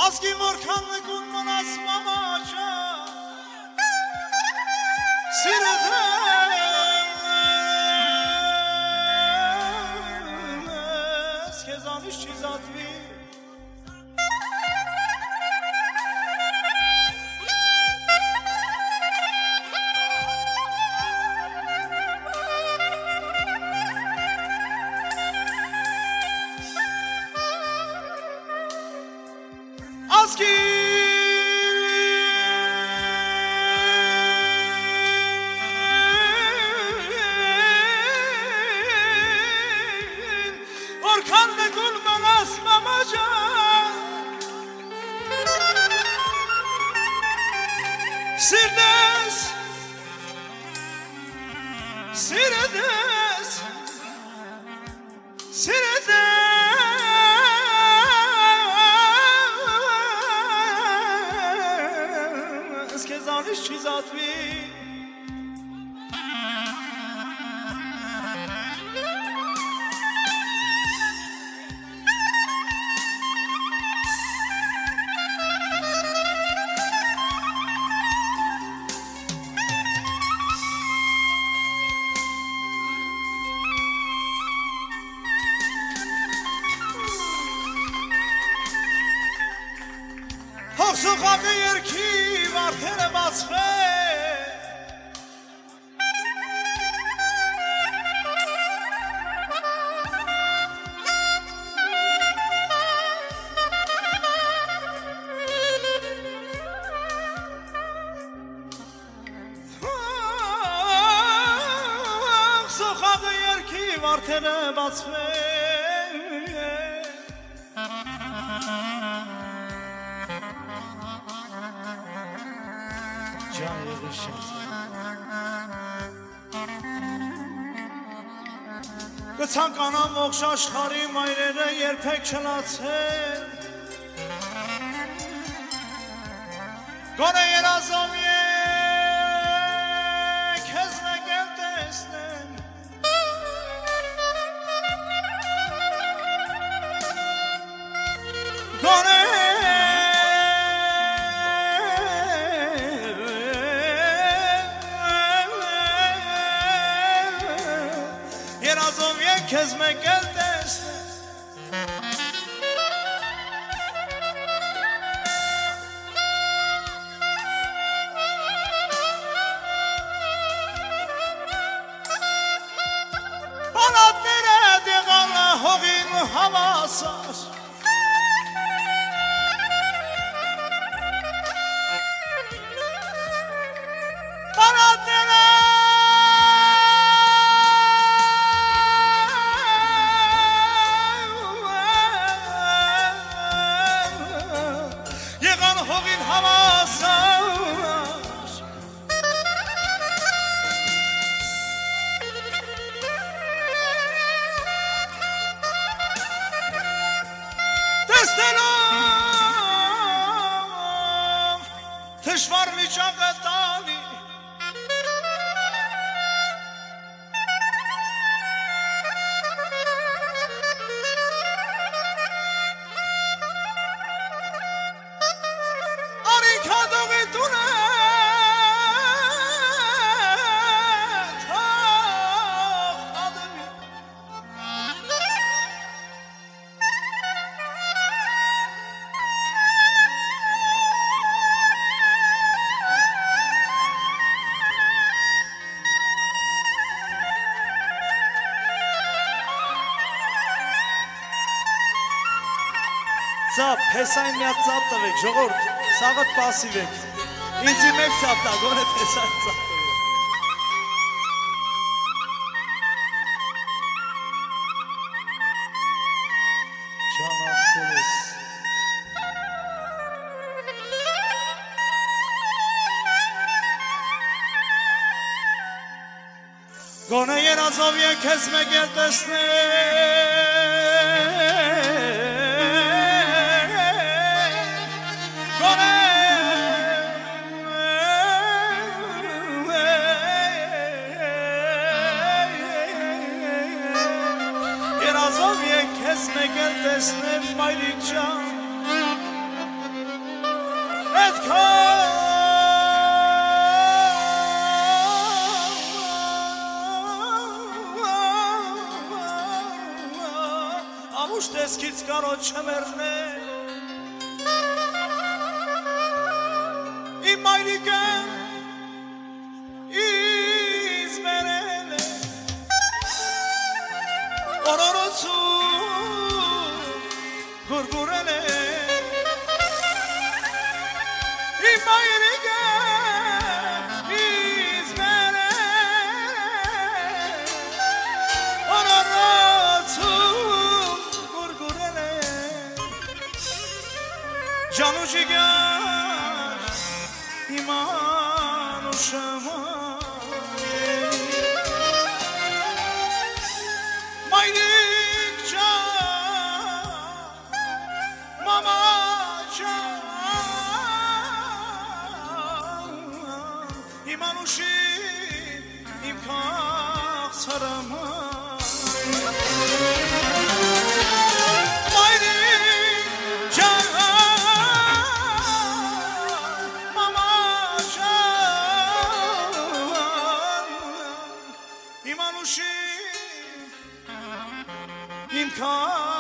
Azgi vorkanlı gunman asmamaca Sirdes kezaniş çizatvi Azgi Orkan ve gulman asmamaca Sirdes Sirdes Sirdes Kezaniş çizatvi Sokakı yer ki var tere basfe Sokakı yer ki var tere basfe Qıçan qanam oxşaş xarim ayrədə yer pək kəlatsın Qone yer azam yek Kezme gel desnin Qone Kezme gel desne Bana deredi qala hoğin havasar Bana deredi Hoğin havasar Destelov Tışvar mücabedali Ծապ, պեսային միատ ծապ տվեք, ժողորդ, սաղըտ պասիվ եք, ինձի մեկ ծապ տա, գոնե պեսային ծապ տվեք։ Չան աղթեր ես։ Գոնե երազով եք ես մեկ էլ տեսնեմ մայրիկ ջան Ամուշ տեսքից կարոտ չմերներ Իմ մայրիկը իզ մերել է Օրորոցում գուրգուրել է Իմ մայրիկը իզ մերել Օրորոցում գուրգուրել է Ջանու ջիգար իման ու շման Մայրիկ ջան, մամա ջան Իման ուշի իմ քաղցրաման Մայրիկ ջան Իմանուշի իմ քան